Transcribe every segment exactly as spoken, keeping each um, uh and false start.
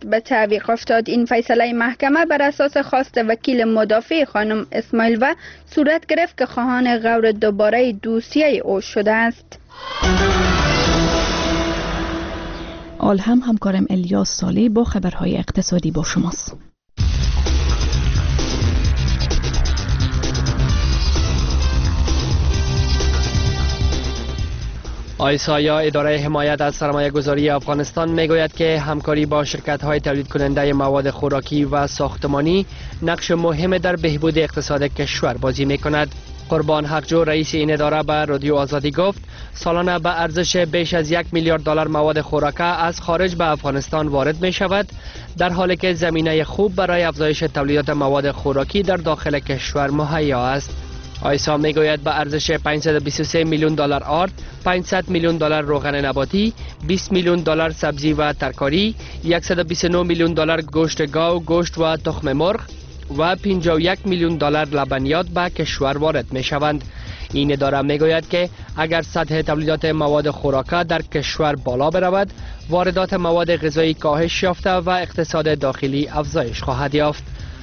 به تعویق افتاد. این فیصله محکمه بر اساس خواست وکیل مدافع خانم اسماعیل و صورت گرفت که خواهان غور دوباره دوسیه او شده است. آل هم همکارم الیاس سالی با خبرهای اقتصادی با شماست. آیسایا اداره حمایت از سرمایه گذاری افغانستان میگوید که همکاری با شرکت های تولید کننده مواد خوراکی و ساختمانی نقش مهم در بهبود اقتصاد کشور بازی می کند. قربان حقجو رئیس این اداره به رادیو آزادی گفت سالانه به ارزش بیش از یک میلیارد دلار مواد خوراکه از خارج به افغانستان وارد می شود، در حالی که زمینه خوب برای افزایش تولیدات مواد خوراکی در داخل کشور مهیا است. آیسا میگوید به ارزش پانصد و بیست و سه میلیون دلار آرد، پانصد میلیون دلار روغن نباتی، بیست میلیون دلار سبزی و ترکاری، صد و بیست و نه میلیون دلار گوشت گاو، گوشت و تخم مرغ و پنجاه و یک میلیون دلار لبنیات به کشور وارد می شوند. این اداره می گوید که اگر سطح تولیدات مواد خوراکه در کشور بالا برود، واردات مواد غذایی کاهش یافته و اقتصاد داخلی افزایش خواهد یافت.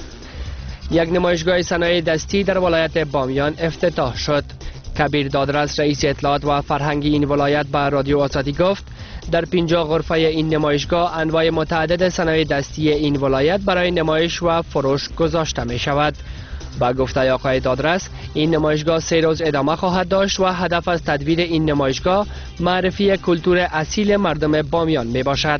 یک نمایشگاه صنایع دستی در ولایت بامیان افتتاح شد. کبیر دادرس رئیس اطلاعات و فرهنگی این ولایت به رادیو آزادی گفت در پنجاه غرفه این نمایشگاه انواع متعدد صنایع دستی این ولایت برای نمایش و فروش گذاشته می شود. با گفته آقای دادرس این نمایشگاه سه روز ادامه خواهد داشت و هدف از تدویر این نمایشگاه معرفی کلتور اصیل مردم بامیان می باشد.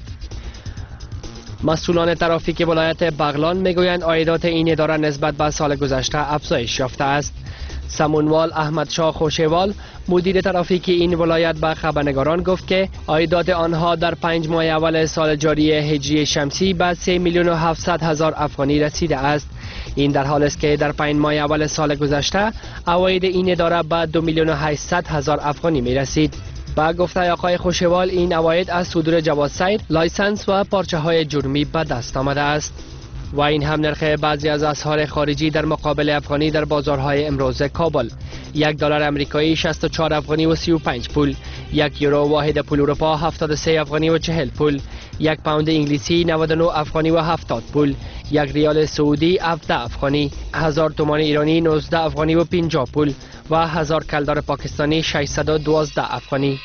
مسئولان ترافیک ولایت بغلان میگویند عایدات این اداره نسبت به سال گذشته افزایش یافته است. سمونوال احمد شاه خوشیوال مدیر ترافیک این ولایت به خبرنگاران گفت که عایدات آنها در پنج ماه اول سال جاری هجری شمسی به سه میلیون و هفتصد هزار افغانی رسیده است. این در حالی است که در پنج ماه اول سال گذشته عواید این اداره به دو میلیون و هشتصد هزار افغانی می رسید. با گفته آقای خوشیوال این عواید از صدور جواز سیر، لایسنس و پارچه های جرمی به دست آمده است. و این هم نرخ بعضی از اسعار خارجی در مقابل افغانی در بازارهای امروز کابل: یک دلار امریکایی شصت و چهار افغانی و سی و پنج پول، یک یورو واحد پول اروپا هفتاد و سه افغانی و چهل پول، یک پوند انگلیسی نود و نه افغانی و هفتاد پول، یک ریال سعودی هفده افغانی، هزار تومان ایرانی نوزده افغانی و پنجاه پول و هزار کلدار پاکستانی ششصد و دوازده افغانی.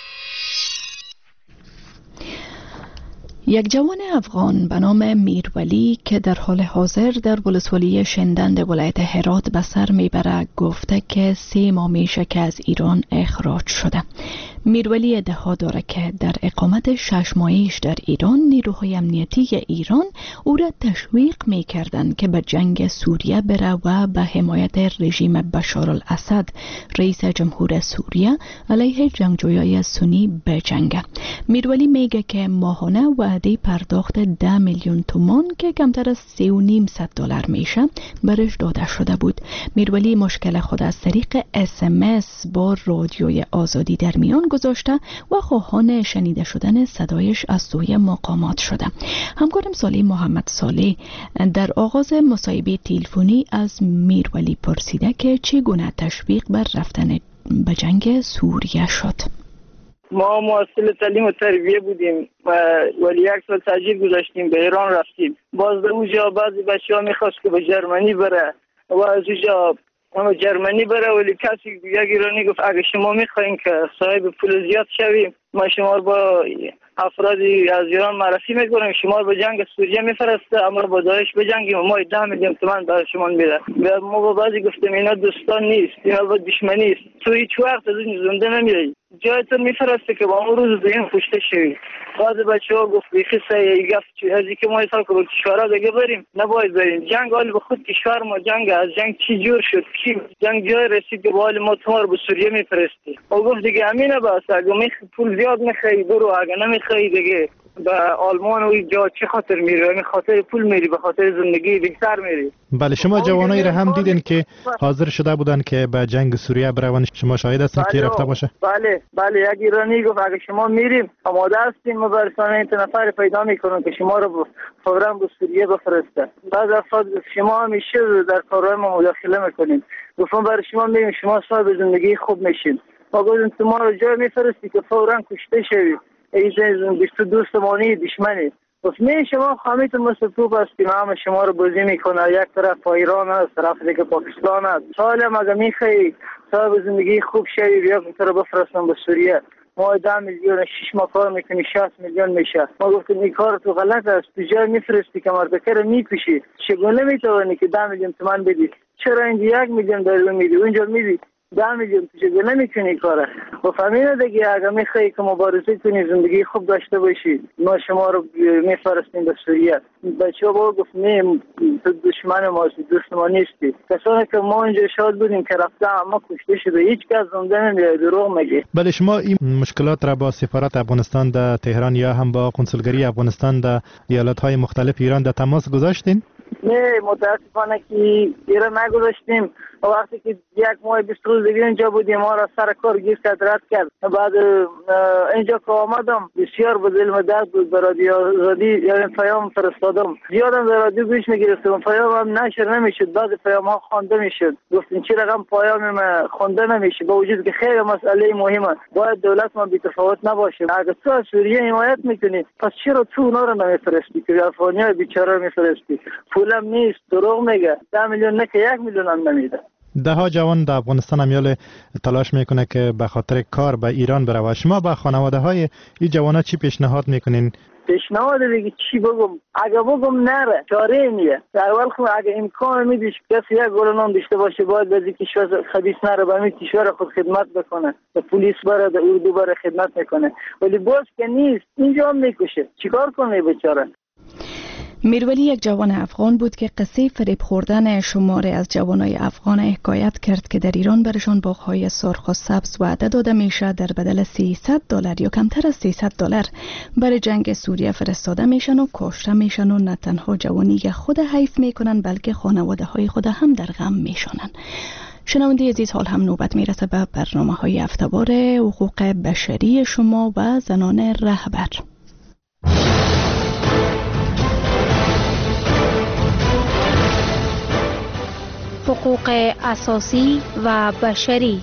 یک جوان افغان به نام میرولی که در حال حاضر در ولسوالی شندند ولایت هرات به سر میبره گفته که سه ماه میشه که از ایران اخراج شده. میرولی ادعا داره که در اقامت شش ماهیش در ایران نیروهای امنیتی ایران او را تشویق میکردند که به جنگ سوریه بره و به حمایت رژیم بشار الاسد رئیس جمهور سوریه علیه جنگجویای سنی بجنگه. میرولی میگه که ماهانه وعده پرداخت ده میلیون تومان که کمتر از سه و نیم صد دلار میشه برش داده شده بود. میرولی مشکل خود از طریق اس ام اس با رادیوی آزادی در میان گذاشته و خواهان شنیده شدن صدایش از سوی مقامات شده. همکارم صالح محمد صالح در آغاز مصاحبه تلفنی از میرولی پرسیده که چگونه تشویق بر رفتن به جنگ سوریه شد. ما محصل تعلیم و تربیه بودیم و ولی یک سال تاجیل گذاشتیم، به ایران رفتیم. باز در اونجا بعضی بچه ها میخواست که به جرمنی بره و از اونجا اما جرمنی بره، ولی کسی یک ایرانی گفت اگه شما میخواین که صاحب پول زیاد شویم ما شما رو با افرادی از ایران معرفی میکنیم، شما رو به جنگ سوریه میفرسته، اما با داعش بجنگیم و ما ده میلیون تومان برای شما میده. ما با بعضی گفتیم اینا دوستان نیست، اینا با دشمنی است، تو هیچ وقت از این زنده نمیری، جایتون میفرسته که با اون روز دیگه کشته شوی. بعضی بچه‌ها گفت بیخی سعی گفت از اینکه ما حساب که کشورها دیگه بریم نباید بریم جنگ، حال به خود کشور ما جنگ از جنگ چی جور شد، کی جنگ جای رسید که با حال ما تو رو به سوریه میفرستی. او گفت دیگه همینه بس، اگه می پول زیاد میخوای برو، اگه نمیخوای دیگه به آلمان و اینجا چه خاطر میری؟ یعنی خاطر پول میری، به خاطر زندگی بهتر میری. بله، شما جوانایی را هم دیدین که حاضر شده بودن که به جنگ سوریه بروند، شما شاهد هستین که رفته باشه؟ بله بله، یک ایرانی گفت اگه شما میریم آماده هستیم ما برسانه این نفر پیدا میکنیم که شما رو فوراً به سوریه بفرسته. بعض افراد شما همیشه در کارهای ما مداخله میکنین، گفتم برای شما میریم شما صاحب زندگی خوب میشین. ما گفتیم تو ما رو جای میفرستی که فوراً کشته شوی، ایزن بیست دوست مانی دشمنی. گفت نه شما خامیتون مثل توپ هستیم، همه شما رو بازی میکنه، یک طرف ایران است، طرف دیگه پاکستان است. سال هم اگه میخوایی صاحب زندگی خوب شوی بیا تو رو بفرستم به سوریه، ما ده میلیون شش ماه کار میکنی شصت میلیون میشه. ما گفتیم این کار تو غلط است، تو جای میفرستی که مردکه رو میکشی، چگونه میتوانی که ده میلیون تومان بدی؟ چرا اینجا یک میلیون داری میدی اونجا میدی ده میلیون؟ تو چگونه میکنی کاره؟ و فهمیده دیگه اگه میخوایی که مبارزه کنی زندگی خوب داشته باشی ما شما رو میفرستیم به سوریه. بچه ها گفت نه تو دشمن ماست، دوست ما نیستی. کسانی که ما اینجا شاد بودیم که رفته اما کشته شده، هیچ کس زنده نمیاد، دروغ میگه. بله شما این مشکلات را با سفارت افغانستان در تهران یا هم با کنسولگری افغانستان در ایالت‌های مختلف ایران در تماس گذاشتین؟ نه متاسفانه که ایران نگذاشتیم. وقتی که یک ماه بیست روز دیگه اینجا بودیم ما را سر کار گیر کرد رد کرد. بعد اینجا که آمدم بسیار به دل درد بود، به رادیو رادی یا پیام فرستادم، زیادم در رادیو گوش میگرفتم، پیام هم نشر نمیشد، بعضی پیام ها خوانده میشد. گفتیم چی رقم پیام ما خوانده نمیشه، با وجود که خیلی مسئله مهمه باید دولت ما بی تفاوت نباشه. اگه تو از سوریه حمایت میکنی پس چرا تو اونا رو نمیفرستی که افغانیای بیچاره رو میفرستی؟ پولم نیست، دروغ میگه، ده میلیون نه که یک میلیون هم نمیده. ده ها جوان در افغانستان امیال تلاش میکنه که به خاطر کار به ایران بره. شما به خانواده های این جوانا چی پیشنهاد میکنین؟ پیشنهاد دیگه چی بگم؟ اگه بگم نره چاره نیه. در اول خود اگه امکان میدیش کسی یک گلنام داشته باشه باید به این کشور خبیث نره، به این کشور خود خدمت بکنه، به پلیس بره، به اردو بره خدمت میکنه، ولی باز که نیست اینجا هم میکشه، چیکار کنه بیچاره؟ میرولی یک جوان افغان بود که قصه فریب خوردن شماره از جوانای افغان حکایت کرد که در ایران برشان باغ‌های سرخ و سبز وعده داده میشه در بدل سیصد دلار یا کمتر از سیصد دلار برای جنگ سوریه فرستاده میشن و کشته میشن و نه تنها جوانی خود حیف میکنن بلکه خانواده های خود هم در غم میشنن. شنونده عزیز، حال هم نوبت میرسه به برنامه های هفته‌وار حقوق بشری شما و زنان رهبر. حقوق اساسی و بشری.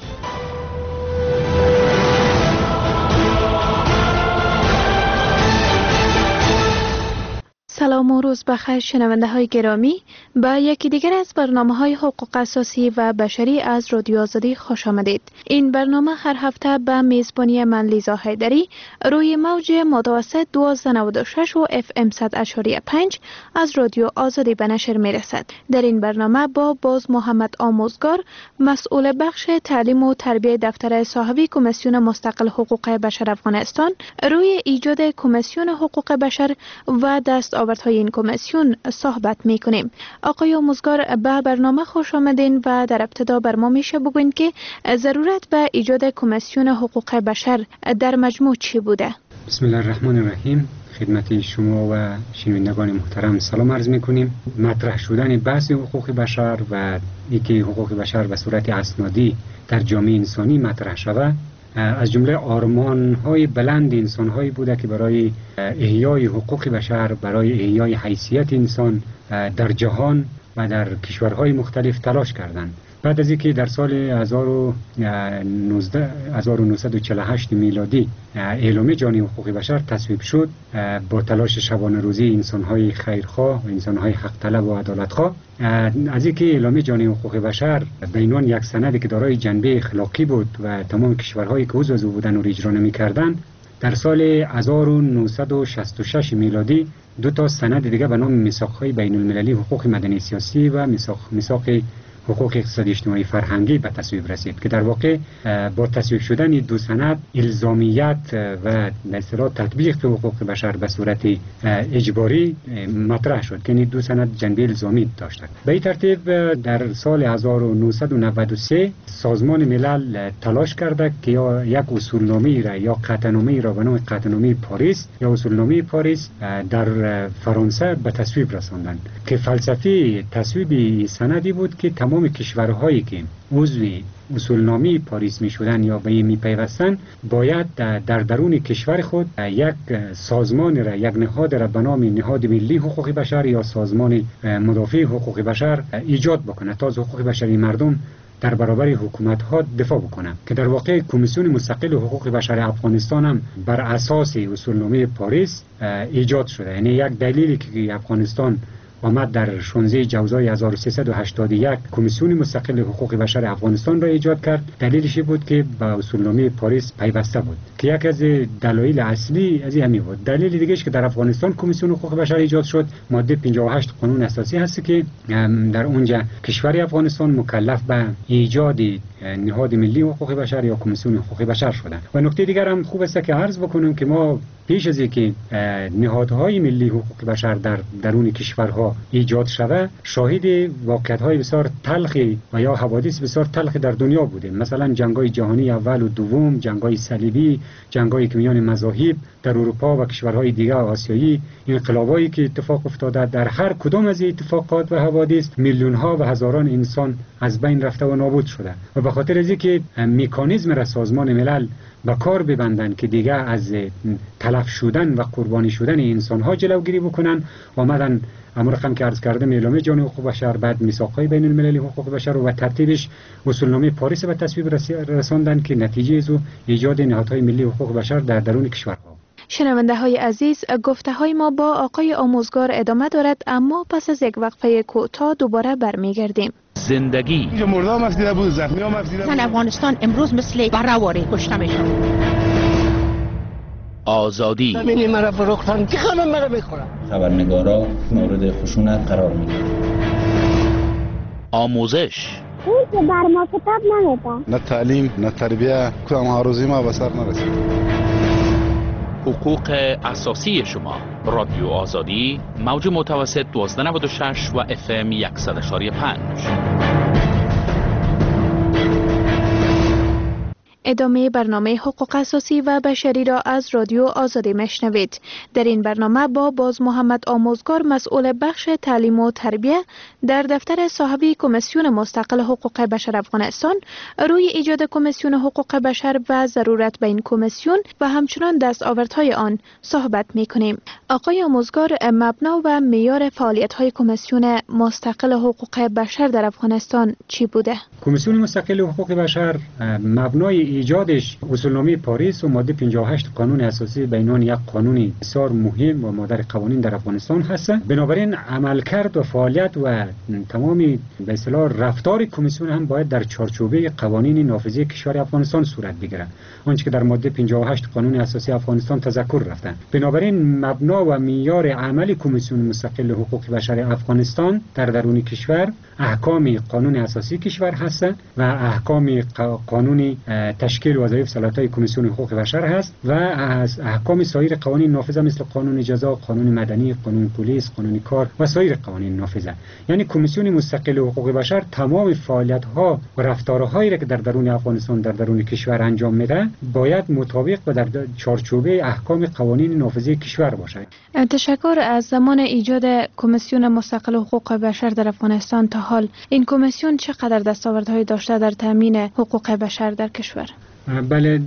سلام و روز بخیر شنونده های گرامی، به یکی دیگر از برنامه های حقوق اساسی و بشری از رادیو آزادی خوش آمدید. این برنامه هر هفته به میزبانی من لیزا حیدری روی موج متوسط دوازده نود و شش و اف ام صد و پنج از رادیو آزادی به نشر می رسد. در این برنامه با باز محمد آموزگار، مسئول بخش تعلیم و تربیت دفتر صاحبی کمیسیون مستقل حقوق بشر افغانستان، روی ایجاد کمیسیون حقوق بشر و دست های این کمیسیون صحبت می کنیم. آقای آموزگار به برنامه خوش آمدین و در ابتدا بر ما میشه بگوین که ضرورت به ایجاد کمیسیون حقوق بشر در مجموع چی بوده؟ بسم الله الرحمن الرحیم. خدمت شما و شنوندگان محترم سلام عرض می کنیم. مطرح شدن بحث حقوق بشر و اینکه حقوق بشر به صورت اسنادی در جامعه انسانی مطرح شود از جمله آرمان‌های بلند انسان‌هایی بوده که برای احیای حقوق بشر، برای احیای حیثیت انسان در جهان و در کشورهای مختلف تلاش کردند. بعد از اینکه در سال هزار و نهصد و چهل و هشت میلادی اعلامیه جهانی حقوق بشر تصویب شد، با تلاش شبانه روزی انسان‌های خیرخواه و انسان‌های حق طلب و عدالتخواه، از اینکه اعلامیه جهانی حقوق بشر به عنوان یک سندی که دارای جنبه اخلاقی بود و تمام کشورهایی که عضو او بودند و اجرا نمی‌کردند، در سال هزار و نهصد و شصت و شش میلادی دو تا سند دیگه به نام میثاق‌های بین‌المللی حقوق مدنی سیاسی و میثاق میثاق حقوق اقتصادی اجتماعی فرهنگی به تصویب رسید که در واقع با تصویب شدن دو سند الزامیت و به اصطلاح تطبیق حقوق بشر به صورت اجباری مطرح شد که این دو سند جنبه الزامی داشتند. به این ترتیب در سال هزار و نهصد و نود و سه سازمان ملل تلاش کرده که یا یک اصولنامه را یا قطعنامه را به نام قطعنامه پاریس یا اصولنامه پاریس در فرانسه به تصویب رساندند که فلسفه تصویب سندی بود که تمام کشورهایی که عضو اصولنامه پاریس می شدن یا به این می پیوستن باید در درون کشور خود یک سازمان را، یک نهاد را به نام نهاد ملی حقوق بشر یا سازمان مدافع حقوق بشر ایجاد بکنه تا حقوق بشری مردم در برابر حکومت ها دفاع بکنم که در واقع کمیسیون مستقل حقوق بشر افغانستان هم بر اساس اصولنامه پاریس ایجاد شده. یعنی یک دلیلی که افغانستان آمد در شانزده جوزای هزار و سیصد و هشتاد و یک کمیسیون مستقل حقوق بشر افغانستان را ایجاد کرد، دلیلش بود که با اصولنامه پاریس پیوسته بود که یک از دلایل اصلی از همین بود. دلیل دیگه که در افغانستان کمیسیون حقوق بشر ایجاد شد ماده پنجاه و هشت قانون اساسی هست که در اونجا کشور افغانستان مکلف به ایجاد نهاد ملی حقوق بشر یا کمیسیون حقوق بشر شدند. و نکته دیگر هم خوب است که عرض بکنم که ما پیش از اینکه نهادهای ملی حقوق بشر در درون کشورها ایجاد شود شاهد واقعیت‌های بسیار تلخی و یا حوادث بسیار تلخی در دنیا بودیم. مثلا جنگ‌های جهانی اول و دوم، جنگ‌های صلیبی، جنگ‌های که میان مذاهب در اروپا و کشورهای دیگر آسیایی، انقلابایی که اتفاق افتاده، در هر کدام از این اتفاقات و حوادث میلیون‌ها و هزاران انسان از بین رفته و نابود شده. و به خاطر از اینکه مکانیزم را سازمان ملل به کار ببندن که دیگه از تلف شدن و قربانی شدن انسان‌ها جلوگیری بکنن، آمدن امر رقم که عرض کردم اعلامیه جهانی حقوق بشر، بعد میثاق‌های بین المللی حقوق بشر و ترتیبش اصولنامه پاریس به تصویب رساندن که نتیجه از ایجاد نهادهای ملی حقوق بشر در درون کشورها. شنونده های عزیز، گفته های ما با آقای آموزگار ادامه دارد، اما پس از یک وقفه کوتاه دوباره برمیگردیم. زندگی مردم مفسیده بود، زخمی ها مفسیده بود. افغانستان امروز مثل برآوری کشته میشه. آزادی زمینی مرا فروختن که خانم مرا میخورن. خبرنگارا مورد خشونت قرار میگیرن. آموزش اون که بر ما کتاب نمیده. نه تعلیم نه تربیه، کدام عروضی ما به سر نرسید. حقوق اساسی شما. رادیو آزادی، موج متوسط دوازده نود و شش و اف ام صد و شش و پنج. ادامه برنامه حقوق اساسی و بشری را از رادیو آزادی میشنوید. در این برنامه با باز محمد آموزگار، مسئول بخش تعلیم و تربیه در دفتر صاحبی کمیسیون مستقل حقوق بشر افغانستان، روی ایجاد کمیسیون حقوق بشر و ضرورت به این کمیسیون و همچنان دستاوردهای آن صحبت میکنیم. آقای آموزگار، مبنا و معیار فعالیت‌های کمیسیون مستقل حقوق بشر در افغانستان چی بوده؟ کمیسیون مستقل حقوق بشر مبنای ایجادش اصولنامه پاریس و ماده پنجاه و هشت قانون اساسی به عنوان یک قانون بسیار مهم و مادر قوانین در افغانستان هست. بنابراین عملکرد و فعالیت و تمام به اصطلاح رفتار کمیسیون هم باید در چارچوبه قوانین نافذه کشور افغانستان صورت بگیرد، آنچه که در ماده پنجاه و هشت قانون اساسی افغانستان تذکر رفتن. بنابراین مبنا و معیار عمل کمیسیون مستقل حقوق بشر افغانستان در درون کشور احکام قانون اساسی کشور هست و احکام قانون تشکیل وظایف صلاحیت‌های کمیسیون حقوق بشر هست و از احکام سایر قوانین نافذه مثل قانون جزا، قانون مدنی، قانون پلیس، قانون کار و سایر قوانین نافذه. یعنی کمیسیون مستقل حقوق بشر تمام فعالیت‌ها و رفتارهایی را که در درون افغانستان در درون کشور انجام میده باید مطابق و در چارچوبه احکام قوانین نافذه کشور باشه. تشکر. از زمان ایجاد کمیسیون مستقل حقوق بشر در افغانستان تا حال این کمیسیون چقدر دستاوردهای داشته در تامین حقوق بشر در کشور؟ بله،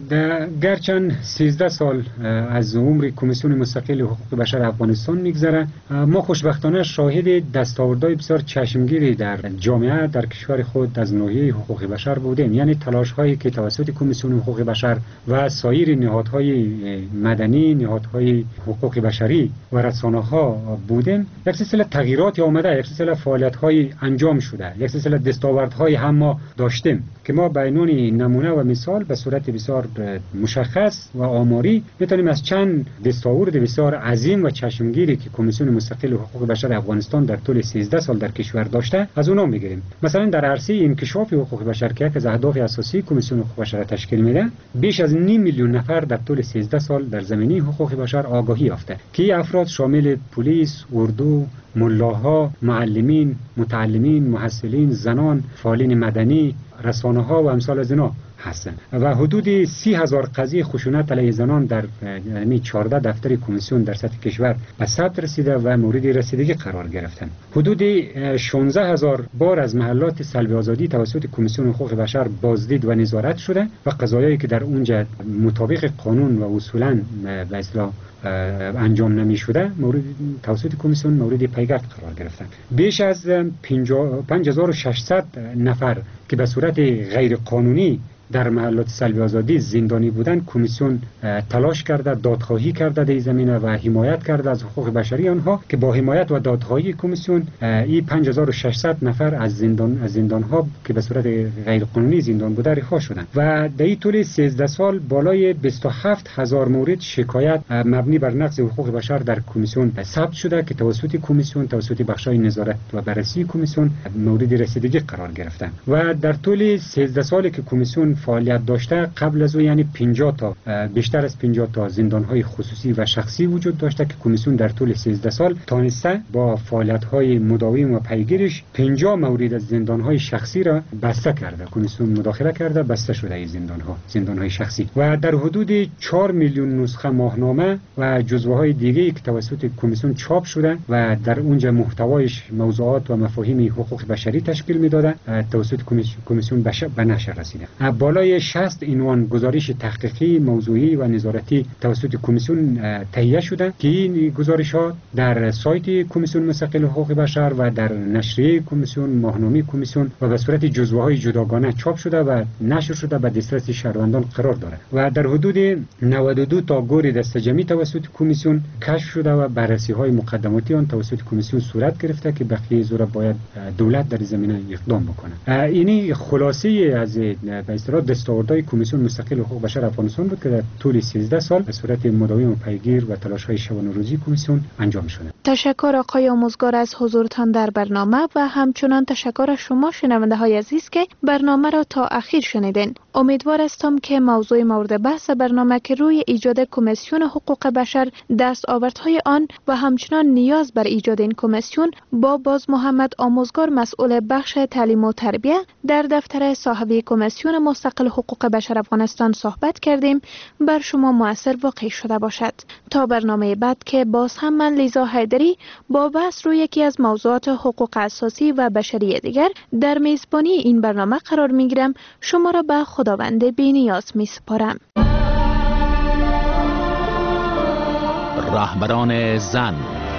گرچند سیزده سال از عمر کمیسیون مستقل حقوق بشر افغانستان میگذره، ما خوشبختانه شاهد دستاوردهای بسیار چشمگیری در جامعه در کشور خود از ناحیه حقوق بشر بودیم. یعنی تلاش هایی که توسط کمیسیون حقوق بشر و سایر نهادهای مدنی، نهادهای حقوق بشری و رسانه ها بودیم، یک سلسله تغییرات آمده، یک سلسله فعالیت های انجام شده، یک سلسله دستاوردهای هم ما داشتیم که ما به عنوان نمونه و مثال به صورت بسیار مشخص و آماری میتونیم از چند دستاورد بسیار عظیم و چشمگیری که کمیسیون مستقل حقوق بشر افغانستان در طول سیزده سال در کشور داشته از اونها بگیریم. مثلا در عرصه انکشاف حقوق بشر که یک از اهداف اساسی کمیسیون حقوق بشر تشکیل میده، بیش از نیم میلیون نفر در طول سیزده سال در زمینه حقوق بشر آگاهی یافته که این افراد شامل پلیس، اردو، ملاها، معلمین، متعلمین، محصلین، زنان، فعالین مدنی، رسانه ها و امثال از اینا هستند و حدود سی هزار قضیه خشونت علیه زنان در یعنی چهارده دفتر کمیسیون در سطح کشور به ثبت رسیده و مورد رسیدگی قرار گرفتند. حدود شانزده هزار بار از محلات سلب آزادی توسط کمیسیون حقوق بشر بازدید و نظارت شده و قضایایی که در اونجا مطابق قانون و اصولا به اصطلاح انجام نمی شده مورد توسط کمیسیون مورد پیگرد قرار گرفتند. بیش از پنج هزار و ششصد نفر که به صورت غیر قانونی در محلات سلب آزادی زندانی بودن، کمیسیون تلاش کرده، دادخواهی کرده در این زمینه و حمایت کرده از حقوق بشری آنها که با حمایت و دادخواهی کمیسیون این پنج هزار و ششصد نفر از زندان از زندان ها که به صورت غیر قانونی زندان بوده رها شدند و در این طول سیزده سال بالای بیست و هفت هزار مورد شکایت مبنی بر نقض حقوق بشر در کمیسیون ثبت شده که توسط کمیسیون توسط بخش‌های نظارت و بررسی کمیسیون مورد رسیدگی قرار گرفتند و در طول سیزده سالی که کمیسیون فعالیت داشته قبل از او یعنی پنجاه تا بیشتر از پنجاه تا زندان‌های خصوصی و شخصی وجود داشته که کمیسیون در طول سیزده سال تانسته با فعالیت‌های مداوم و پیگیرش پنجاه مورد از زندان‌های شخصی را بسته کرده. کمیسیون مداخله کرده بسته شده این زندان‌ها زندان‌های شخصی و در حدود چهار میلیون نسخه ماهنامه و جزوه‌های دیگه‌ای که توسط کمیسیون چاپ شده و در اونجا محتوایش موضوعات و مفاهیم حقوق بشری تشکیل می‌داده توسط کمیسیون به نشر رسیده. بالای شصت عنوان گزارش تحقیقی، موضوعی و نظارتی توسط کمیسیون تهیه شده که این گزارش‌ها در سایت کمیسیون مستقل حقوق بشر و در نشریه کمیسیون، ماهنامه کمیسیون و به صورت جزوه‌های جداگانه چاپ شده و نشر شده به دسترس شهروندان قرار دارد و در حدود نود و دو تا گور دسته‌جمعی توسط کمیسیون کشف شده و بررسی‌های مقدماتی آن توسط کمیسیون صورت گرفته که بقیه زورا باید دولت در زمینه اقدام بکنه. اینی خلاصه از به اصطلاح دستاوردهای کمیسیون مستقل حقوق بشر افغانستان بود که در طول سیزده سال به صورت مداوم و پیگیر و تلاش‌های شبانه روزی کمیسیون انجام شده. تشکر آقای آموزگار از حضورتان در برنامه و همچنان تشکر شما شنونده‌های عزیز که برنامه را تا اخیر شنیدین. امیدوار هستم که موضوع مورد بحث برنامه که روی ایجاد کمیسیون حقوق بشر، دستاوردهای آن و همچنان نیاز بر ایجاد این کمیسیون با باز محمد آموزگار مسئول بخش تعلیم و تربیه در دفتر صاحب کمیسیون مستقل حقوق بشر افغانستان صحبت کردیم بر شما مؤثر واقع شده باشد. تا برنامه بعد که باز هم من لیزا حیدری با بحث روی یکی از موضوعات حقوق اساسی و بشری دیگر در میزبانی این برنامه قرار می گیرم. شما را به خداوند بی‌نیاز می سپارم. رهبران زن.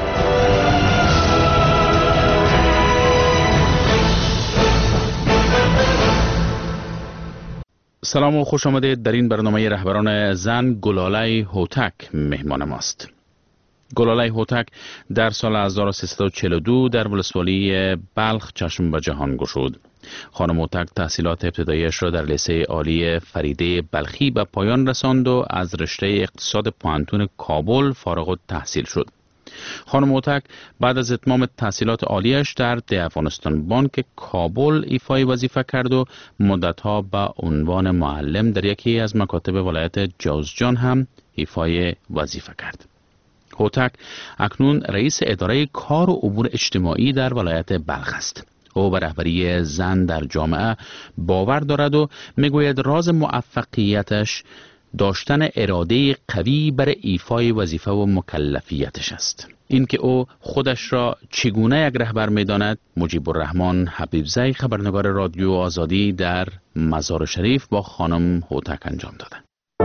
سلام و خوش آمدید. در این برنامه رهبران زن گلاله هوتک مهمان ماست. گلاله هوتک در سال هزار و سیصد و چهل و دو در ولسوالی بلخ چشم به جهان گشود. خانم هوتک تحصیلات ابتداییش را در لیسه عالی فریده بلخی به پایان رساند و از رشته اقتصاد پوهنتون کابل فارغ التحصیل شد. خانم هوتک بعد از اتمام تحصیلات عالیش در ده افغانستان بانک کابل ایفای وظیفه کرد و مدتها به عنوان معلم در یکی از مکاتب ولایت جوزجان هم ایفای وظیفه کرد. هوتک اکنون رئیس اداره کار و امور اجتماعی در ولایت بلخ است. او به رهبری زن در جامعه باور دارد و میگوید راز موفقیتش داشتن اراده قوی برای ایفای وظیفه و مکلفیتش است. اینکه او خودش را چگونه یک رهبر می‌داند، مجیب الرحمن حبیبزی خبرنگار رادیو آزادی در مزار شریف با خانم هوتک انجام داده.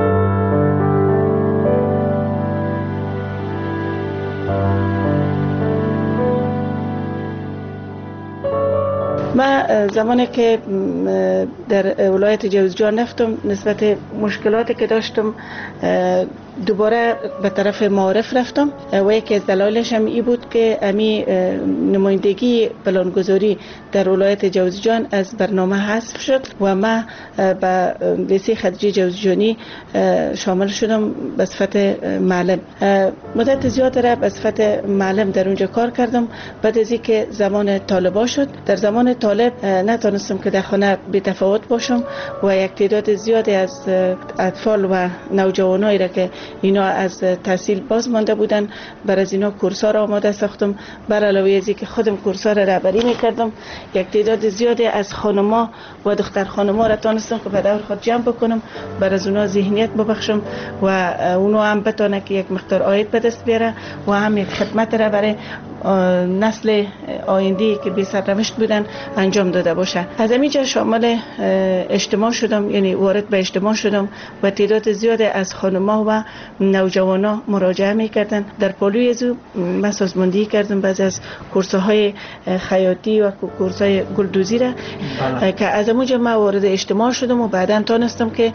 من زمانی که در ولایت جوزجان رفتم نسبت مشکلاتی که داشتم دوباره به طرف معارف رفتم و یکی از دلایلش هم این بود که امی نمایندگی پلانگذاری در ولایت جوزجان از برنامه حذف شد و من به لیسه خدیجه جوزجانی شامل شدم به صفت معلم. مدت زیاد را به صفت معلم در اونجا کار کردم. بعد از اینکه زمان طالبا شد، در زمان طالب نتونستم که در خانه بی تفاوت باشم و یک تعداد زیادی از اطفال و نوجوانایی را که اینا از تحصیل باز مانده بودن بر از اینا کورس‌ها را آماده ساختم. بر علاوه از اینکه خودم کورس‌ها را رهبری می‌کردم، یک تعداد زیادی از خانم‌ها و دختر خانم‌ها را تونستم که به دور خود جمع بکنم، بر از اونا ذهنیت ببخشم و اونا هم بتونه که یک مقدار عاید به دست بیاره و هم یک خدمت را برای نسل آینده که بی سرنوشت بودن انجام داده باشه. از همینجا شامل اجتماع شدم، یعنی وارد به اجتماع شدم و تعداد زیاد از خانم‌ها و نوجوانا مراجعه میکردن. در پالوی ازو من سازماندهی کردم بعضی از کورس‌های خیاطی و کورس‌های گلدوزی را که از اونجا من وارد اجتماع شدم و بعداً تونستم که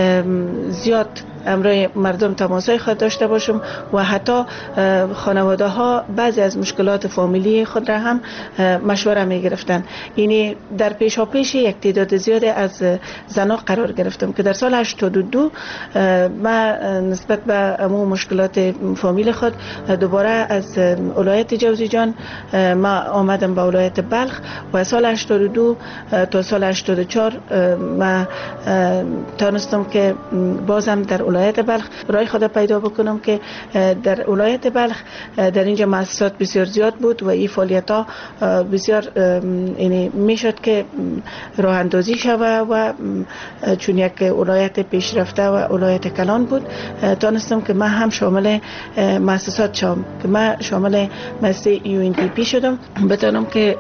زیاد امروی مردم تماسای خود داشته باشم و حتی خانواده ها بعضی از مشکلات فامیلی خود را هم مشوره می گرفتن. یعنی در پیشا پیش یک تعداد زیاد از زنان قرار گرفتم که در سال هشتاد و دو ما نسبت به امو مشکلات فامیل خود دوباره از ولایت جوزجان ما آمدم به ولایت بلخ و سال هشتاد و دو تا سال هشتاد و چهار ما تونستم که بازم در ولایت بلخ رای خود پیدا بکنم که در ولایت بلخ در اینجا مؤسسات بسیار زیاد بود و این فعالیت ها بسیار یعنی میشد که راه اندازی شود و چون یک ولایت پیشرفته و ولایت کلان بود تونستم که من هم شامل مؤسسات شدم که من شامل مؤسسه یو ان دی پی شدم بتونم که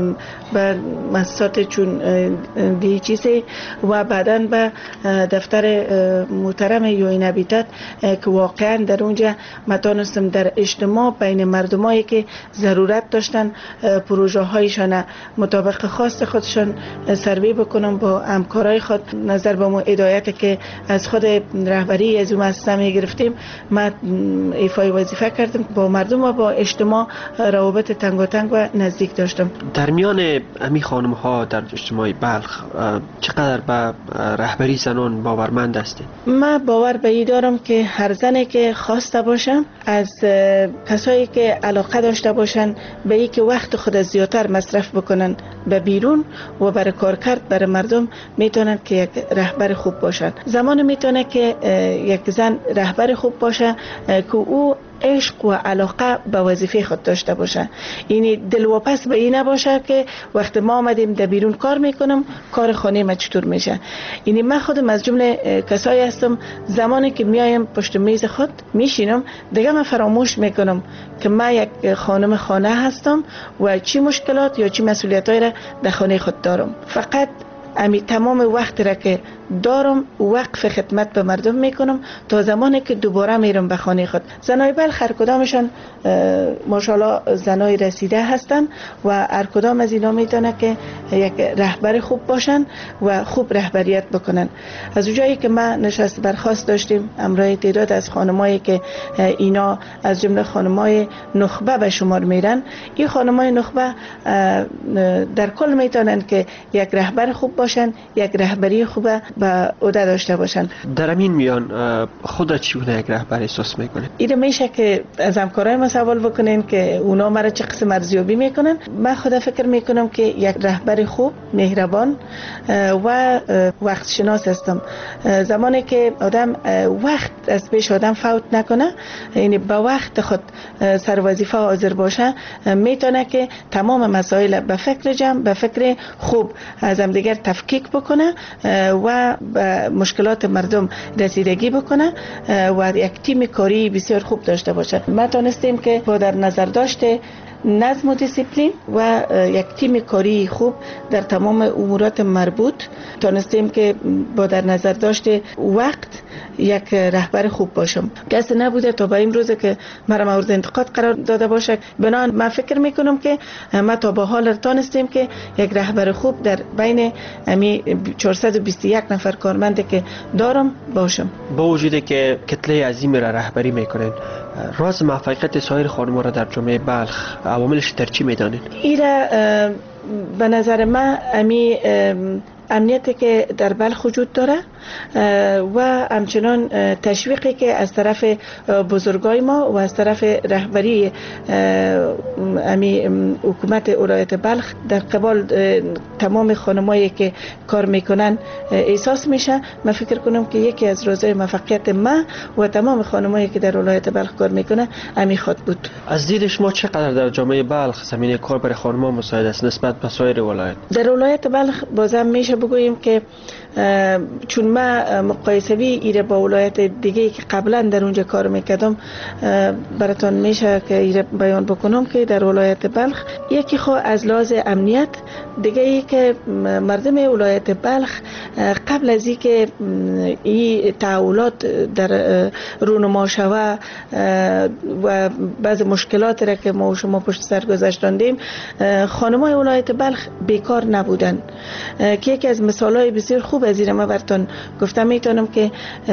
به مؤسسات چون دی چیزی و بعداً به دفتر محترم یو این هابیتات که واقعا در اونجا ما تونستم در اجتماع بین مردمایی که ضرورت داشتن پروژه هایشان مطابق خواست خودشان سروی بکنم با همکارای خود نظر به مو هدایت که از خود رهبری از اون مؤسسه می گرفتیم ما ایفای وظیفه کردم با مردم و با اجتماع روابط تنگاتنگ و نزدیک داشتم. در میان امی خانم ها در اجتماع بلخ چقدر به رهبری زنان باورمند هستید؟ ما باور به این دارم که هر زنی که خواسته باشم از کسایی که علاقه داشته باشن به این که وقت خود زیادتر مصرف بکنن به بیرون و برای کار کرد برای مردم میتونن که یک رهبر خوب باشن. زمان میتونه که یک زن رهبر خوب باشه که او عشق و علاقه به وظیفه خود داشته باشه. یعنی دلواپس به این نباشه که وقت ما آمدیم در بیرون کار میکنم کار خانه ما چطور میشه. یعنی من خودم از جمله کسایی هستم زمانی که میایم پشت میز خود میشینم دیگه من فراموش میکنم که من یک خانم خانه هستم و چی مشکلات یا چی مسئولیتایی را در خانه خود دارم. فقط امی تمام وقت را که دارم وقف خدمت به مردم میکنم تا زمانی که دوباره میرم به خانه خود. زنای بلخ هر کدامشان ماشاءالله زنای رسیده هستن و هر کدام از اینا میتونه که یک رهبر خوب باشن و خوب رهبریت بکنن. از اونجایی که ما نشست برخاست داشتیم امروی تعداد از خانمایی که اینا از جمله خانمای نخبه به شمار میرن، این خانمای نخبه در کل میتونن که یک رهبر خوب باشن، یک رهبری خوبه به عهده داشته باشن. در همین میان خودت چگونه یک رهبر احساس میکنه؟ این میشه که از همکارای ما سوال بکنین که اونا مرا چه قسم ارزیابی میکنن. من خود فکر میکنم که یک رهبر خوب، مهربان و وقت شناس هستم. زمانی که آدم وقت از پیش آدم فوت نکنه، یعنی با وقت خود سر وظیفه حاضر باشه، میتونه که تمام مسائل به فکر جمع، به فکر خوب از هم دیگر تفکیک بکنه و به مشکلات مردم رسیدگی بکنه و یک تیم کاری بسیار خوب داشته باشه. ما تونستیم که با در نظر داشته نظم و دیسیپلین و یک تیم کاری خوب در تمام امورات مربوط تونستیم که با در نظر داشته وقت یک رهبر خوب باشم. کسی نبوده تا به این روزه که مرا مورد انتقاد قرار داده باشه. بنابراین من فکر میکنم که ما تا به حال تونستیم که یک رهبر خوب در بین امی چهارصد و بیست و یک نفر کارمند که دارم باشم. با وجودی که کتله عظیمی را رهبری میکنین، راز موفقیت سایر خانم‌ها را در جامعه بلخ عواملش در چی میدانین؟ ایره به نظر من امی امنیتی که در بلخ وجود داره و همچنان تشویقی که از طرف بزرگای ما و از طرف رهبری امی حکومت ولایت بلخ در قبال تمام خانمایی که کار میکنن احساس میشه. من فکر کنم که یکی از رازهای موفقیت ما و تمام خانمایی که در ولایت بلخ کار میکنه امی خود بود. از دید شما چقدر در جامعه بلخ زمینه کار برای خانم‌ها مساعد است نسبت به سایر ولایت؟ در ولایت بلخ بازم میشه بگوییم که چون ما مقایسوی ایره با ولایت دیگه که قبلا در اونجا کار میکردم براتون میشه که ایره بیان بکنم که در ولایت بلخ یکی خو از لحاظ امنیت دیگه ای که مردم ولایت بلخ قبل از اینکه این تحولات در رونما شوه و بعض مشکلات را که ما و شما پشت سر گذاشتیم، خانمای ولایت بلخ بیکار نبودن که یکی از مثالهای بسیار خوب از این ما براتون گفتم میتونم که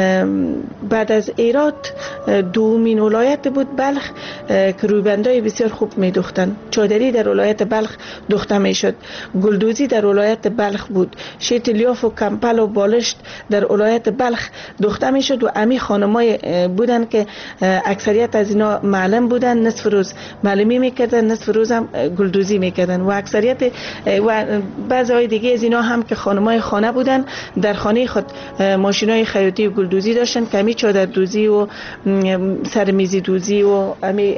بعد از ایرات دومین ولایت بود بلخ که رویبندای بسیار خوب میدوختن. چادری در ولایت بلخ دوخته میشد، گلدوزی در ولایت بلخ بود، شیت لیاف و کمپل و بالشت در ولایت بلخ دوخته میشد و امی خانمای بودن که اکثریت از اینا معلم بودن، نصف روز معلمی میکردن، نصف روز هم گلدوزی میکردن و اکثریت و بعضی دیگه از اینا هم که خانمای خانه بودن در خانه خود ماشینای خیاطی و گلدوزی داشتن، کمی چادر دوزی و سرمیزی دوزی و امی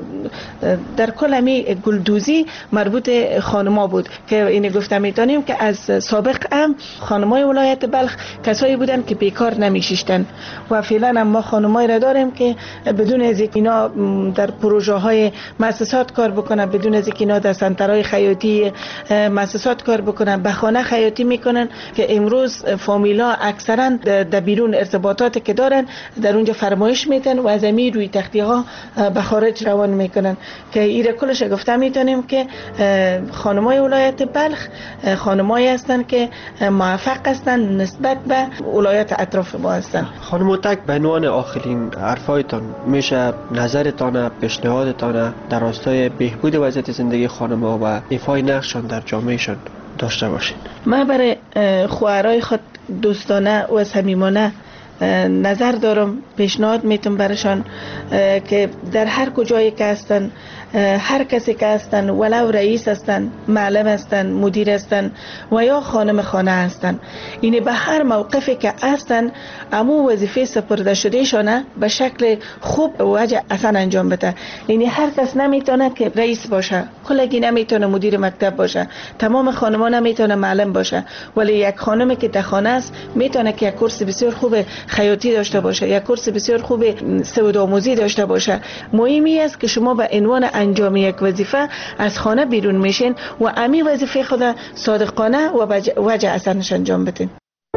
در کل امی گلدوزی مربوط خانما بود که این گفتم میتونیم که از سابق هم خانمای ولایت بلخ کسایی بودن که بیکار نمیشیشتن و فعلا هم ما خانمای را داریم که بدون از اینکه اینا در پروژه های مؤسسات کار بکنن، بدون از اینکه اینا در سنترهای خیاطی مؤسسات کار بکنن، به خانه خیاطی میکنن که امروز فامیلا اکثرا در بیرون ارتباطات که دارن در اونجا فرمایش میتن و از امی روی تختی ها به خارج روان میکنن که ایره کلش گفتم میتونیم که خانمای ولایت بلخ خانمایی هستن که موفق هستن نسبت به ولایت اطراف ما هستن. خانم هوتک، به عنوان آخرین حرفایتان میشه نظرتان، پیشنهادتان در راستای بهبود وضعیت زندگی خانم‌ها و ایفای نقششان در جامعهشان داشته باشین؟ من برای خواهرای خود دوستانه و صمیمانه نظر دارم، پیشنهاد میتونم برشان که در هر کجایی که هستن، هر کسی که هستن، ولو رئیس هستن، معلم هستن، مدیر هستن و یا خانم خانه هستن، اینه به هر موقفی که هستن امو وظیفه سپرده شده شانه به شکل خوب و وجه اصلا انجام بده. یعنی هر کس نمیتونه که رئیس باشه، کلگی نمیتونه مدیر مکتب باشه، تمام خانما نمیتونه معلم باشه، ولی یک خانمی که در خانه است میتونه که یک کورس بسیار خوب خیاطی داشته باشه، یک کورس بسیار خوب سودآموزی داشته باشه. مهمی است که شما به عنوان انجام یک وظیفه از خانه بیرون میشین و امی وظیفه خود صادقانه و وجه اصلاًش انجام بدین.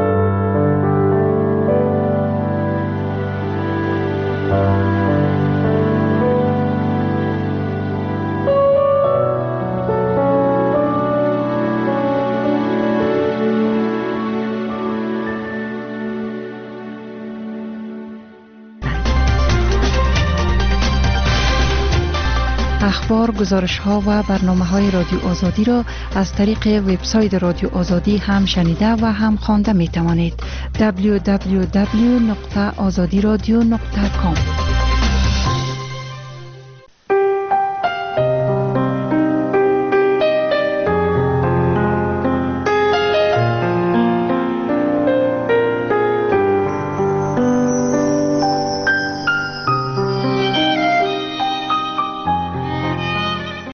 اخبار، گزارش‌ها و برنامه‌های رادیو آزادی را از طریق وبسایت رادیو آزادی هم شنیده و هم خوانده می‌توانید. دبلیو دبلیو دبلیو دات آزادی رادیو دات کام